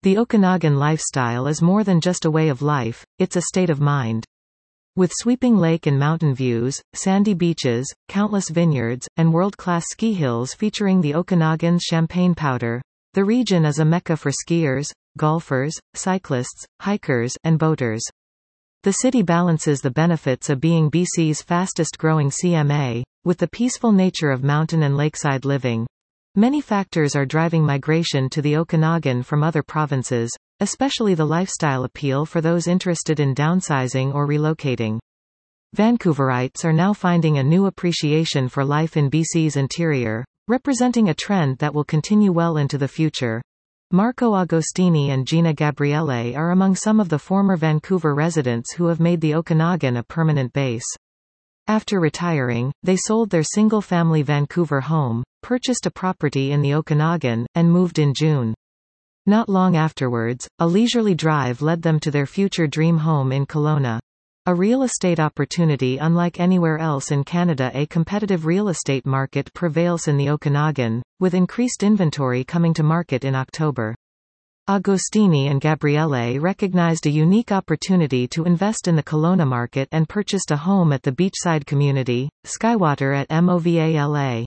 The Okanagan lifestyle is more than just a way of life, it's a state of mind. With sweeping lake and mountain views, sandy beaches, countless vineyards, and world-class ski hills featuring the Okanagan's champagne powder, the region is a mecca for skiers, golfers, cyclists, hikers, and boaters. The city balances the benefits of being BC's fastest-growing CMA, with the peaceful nature of mountain and lakeside living. Many factors are driving migration to the Okanagan from other provinces, especially the lifestyle appeal for those interested in downsizing or relocating. Vancouverites are now finding a new appreciation for life in BC's interior, representing a trend that will continue well into the future. Marco Agostini and Gina Gabriele are among some of the former Vancouver residents who have made the Okanagan a permanent base. After retiring, they sold their single-family Vancouver home, purchased a property in the Okanagan, and moved in June. Not long afterwards, a leisurely drive led them to their future dream home in Kelowna. A real estate opportunity unlike anywhere else in Canada. A competitive real estate market prevails in the Okanagan, with increased inventory coming to market in October. Agostini and Gabriele recognized a unique opportunity to invest in the Kelowna market and purchased a home at the beachside community, Skywater at MOVALA.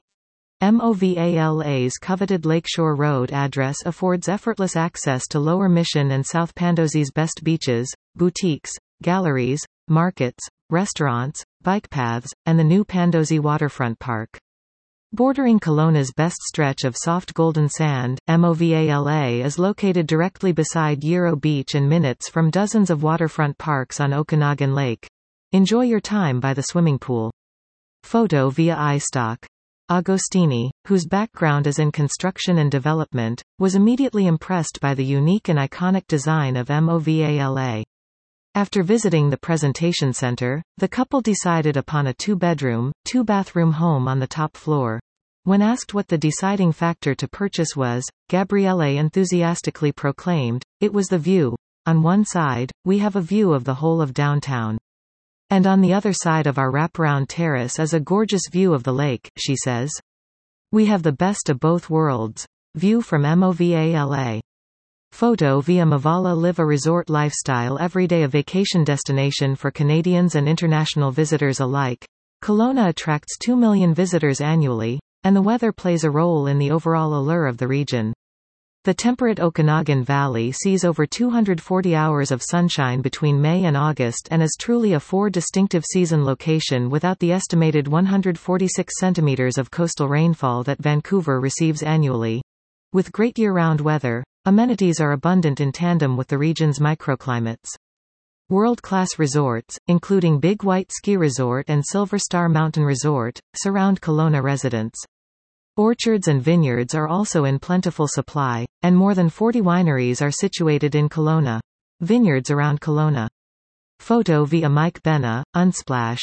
MOVALA's coveted Lakeshore Road address affords effortless access to Lower Mission and South Pandosi's best beaches, boutiques, galleries, markets, restaurants, bike paths, and the new Pandosi Waterfront Park. Bordering Kelowna's best stretch of soft golden sand, MOVALA is located directly beside Yero Beach and minutes from dozens of waterfront parks on Okanagan Lake. Enjoy your time by the swimming pool. Photo via iStock. Agostini, whose background is in construction and development, was immediately impressed by the unique and iconic design of MOVALA. After visiting the presentation center, the couple decided upon a 2-bedroom, 2-bathroom home on the top floor. When asked what the deciding factor to purchase was, Gabriele enthusiastically proclaimed, "It was the view. On one side, we have a view of the whole of downtown. And on the other side of our wraparound terrace is a gorgeous view of the lake," she says. "We have the best of both worlds." View from MOVALA. Photo via Mavala. Live a resort lifestyle every day. A vacation destination for Canadians and international visitors alike. Kelowna attracts 2 million visitors annually, and the weather plays a role in the overall allure of the region. The temperate Okanagan Valley sees over 240 hours of sunshine between May and August and is truly a 4 distinctive season location without the estimated 146 centimeters of coastal rainfall that Vancouver receives annually. With great year-round weather, amenities are abundant in tandem with the region's microclimates. World-class resorts, including Big White Ski Resort and Silver Star Mountain Resort, surround Kelowna residents. Orchards and vineyards are also in plentiful supply, and more than 40 wineries are situated in Kelowna. Vineyards around Kelowna. Photo via Mike Benna, Unsplash.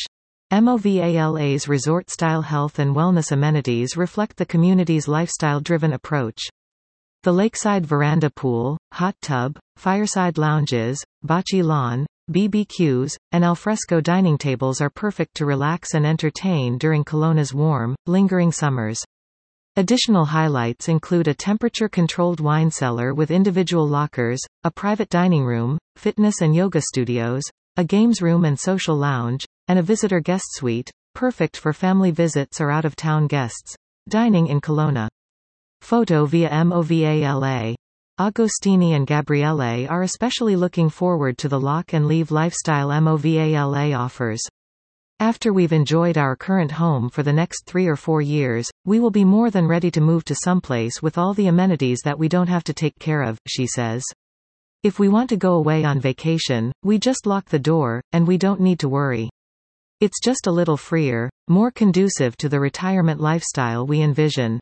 MOVALA's resort-style health and wellness amenities reflect the community's lifestyle-driven approach. The lakeside veranda pool, hot tub, fireside lounges, bocce lawn, BBQs, and alfresco dining tables are perfect to relax and entertain during Kelowna's warm, lingering summers. Additional highlights include a temperature-controlled wine cellar with individual lockers, a private dining room, fitness and yoga studios, a games room and social lounge, and a visitor guest suite, perfect for family visits or out-of-town guests. Dining in Kelowna. Photo via MOVALA. Agostini and Gabriele are especially looking forward to the lock and leave lifestyle MOVALA offers. "After we've enjoyed our current home for the next 3 or 4 years, we will be more than ready to move to someplace with all the amenities that we don't have to take care of," she says. "If we want to go away on vacation, we just lock the door, and we don't need to worry. It's just a little freer, more conducive to the retirement lifestyle we envision.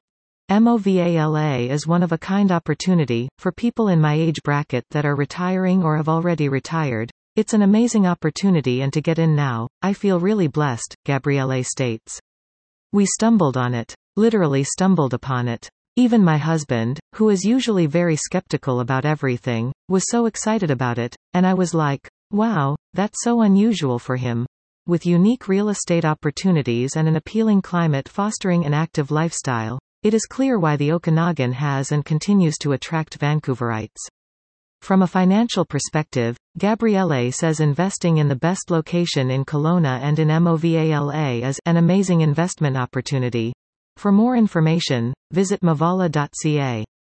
MOVALA is one-of-a-kind opportunity, for people in my age bracket that are retiring or have already retired. It's an amazing opportunity, and to get in now, I feel really blessed," Gabriele states. "We stumbled on it. Literally stumbled upon it. Even my husband, who is usually very skeptical about everything, was so excited about it, and I was like, wow, that's so unusual for him." With unique real estate opportunities and an appealing climate fostering an active lifestyle, it is clear why the Okanagan has and continues to attract Vancouverites. From a financial perspective, Gabriele says investing in the best location in Kelowna and in Movale is an amazing investment opportunity. For more information, visit mavala.ca.